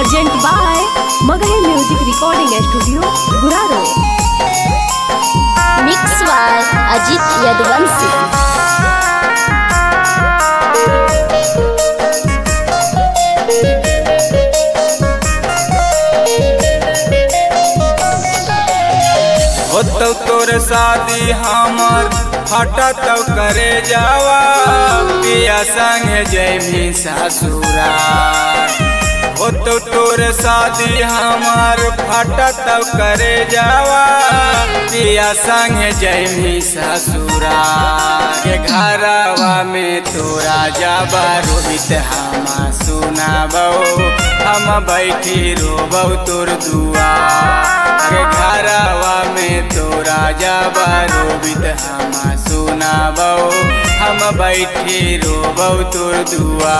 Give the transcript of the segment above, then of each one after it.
Present by Magahi Music Recording Studio, Guraro. Mix by Ajit Yadvansi. होतो तोर शादी हमर हटा तो करे जावा पिया संग जैमी ससुरा। होतो तोर शादी हमर हटा तो करे जावा पिया संग जैमी ससुरा। के घरवा में तोरा जाबा रोहित हम सुनाबो हम बैठी रोबो तोर दुआ। के घरवा में तोरा जाबा रोबित हम सुनाबो हम बैठी रोबो तोर दुआ।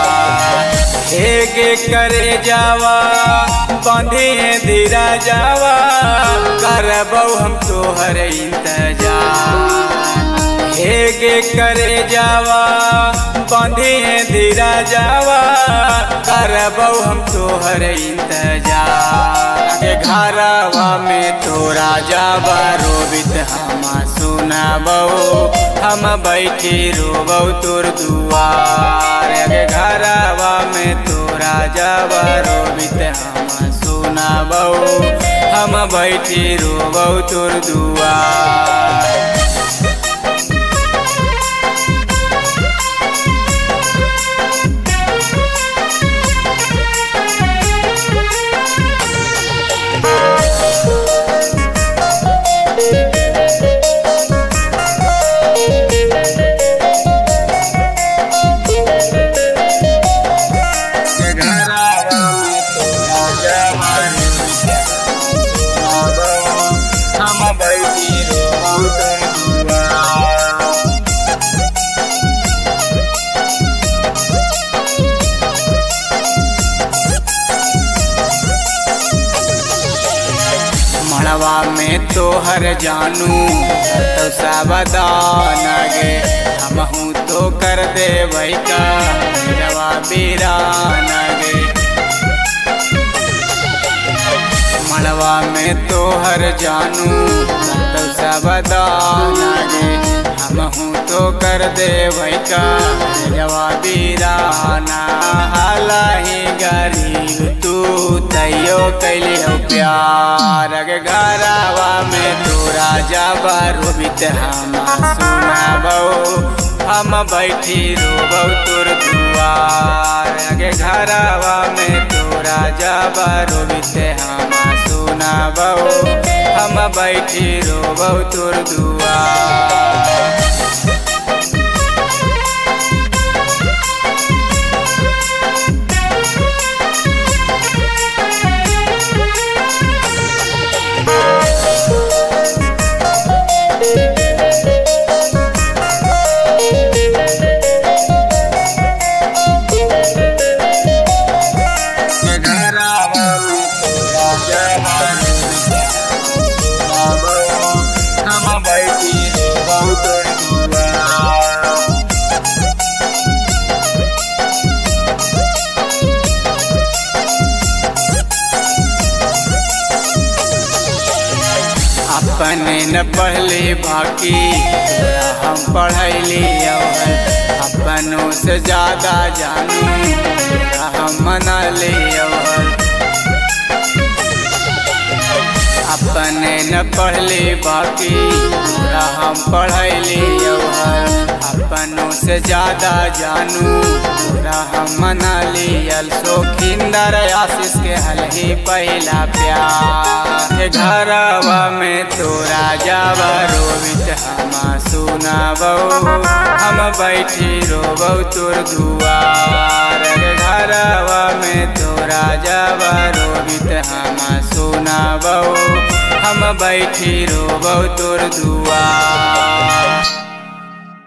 हेगे करे जावा बंधिए धीरा जावा करबो हम तोहर इंतजार। हेगे करे जावा बंधिए धीरा जावा करबो हम तोहर इंतजार। के घरवा में तोरा जाबा रोबित हम सुनाबो हम बैठी रोबो तोर दुआर। के घरवा में तोरा जाबा रोबित हम सुनाबो हम बैठी रोबो तोर दुआर। मड़वा में तोहर जानू तो सावधान गे हमहू तो कर दे भाई का रवा बीरान गे। मड़वा में तोहर जानू तो सावधान गे हमहू तो कर दे भाई का रवा बीराना। हालाही गरीब तू तैयो कैली हो प्यार। के घरवा में तोरा जाबा रोबित हम सुनाबो हम बैठी रोबो तोर दुआर। के घरवा में तोरा जाबा रोबित हम सुनाबो हम बैठी रोबो तोर दुआर। अपने न पहले बाकी हम पढ़ैली अपनों से ज्यादा जानू हम मना ले। अपने न पढ़ले बाकी हम पढ़ैली अपनों से ज्यादा जानू हम मना लियल। शौखिंदर आशीष के हल ही पहला प्यार। घरवा में तोरा जाबा रोबित हम सुनाबो हम बैठी रोबो तोर दुआर। घरवा में तोरा जाबा रोबित हम सुनाबो हम बैठी रोबो तोर दुआर।